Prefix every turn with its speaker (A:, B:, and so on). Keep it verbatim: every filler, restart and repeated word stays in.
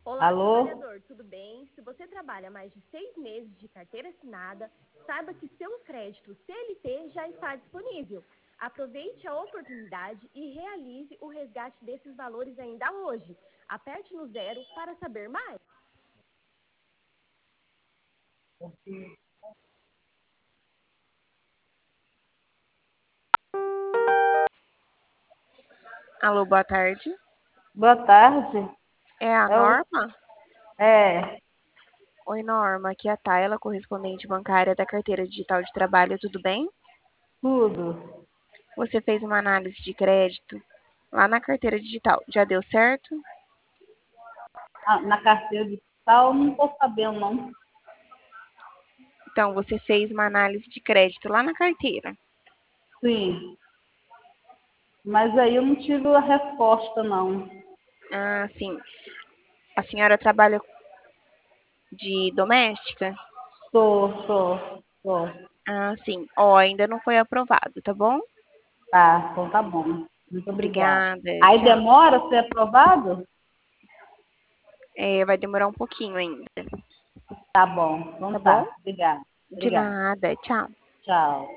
A: Olá,
B: Alô?
A: trabalhador, tudo bem? Se você trabalha mais de seis meses de carteira assinada, saiba que seu crédito C L T já está disponível. Aproveite a oportunidade e realize o resgate desses valores ainda hoje. Aperte no zero para saber mais.
C: Alô, boa tarde.
B: Boa tarde.
C: É a
B: É, o-
C: Norma?
B: é,
C: Oi, Norma. Aqui é a Tayla, correspondente bancária da carteira digital de trabalho, tudo bem?
B: tudo.
C: Você fez uma análise de crédito lá na carteira digital. Já deu certo?
B: Ah, na carteira digital, não estou sabendo, não.
C: Então, você fez uma análise de crédito lá na carteira.
B: Sim, mas aí eu não tive a resposta, não.
C: Ah, sim. A senhora trabalha de doméstica?
B: Sou, sou, sou.
C: Ah, sim. Ó, ainda não foi aprovado, tá bom?
B: Tá, então tá bom. Muito obrigada.
C: Obrigada.
B: Aí
C: Tchau.
B: demora a ser aprovado?
C: É, vai demorar um pouquinho ainda,
B: Tá bom,
C: tá
B: então
C: bom?
B: tá. Obrigada.
C: De
B: Obrigada.
C: nada. Tchau.
B: Tchau.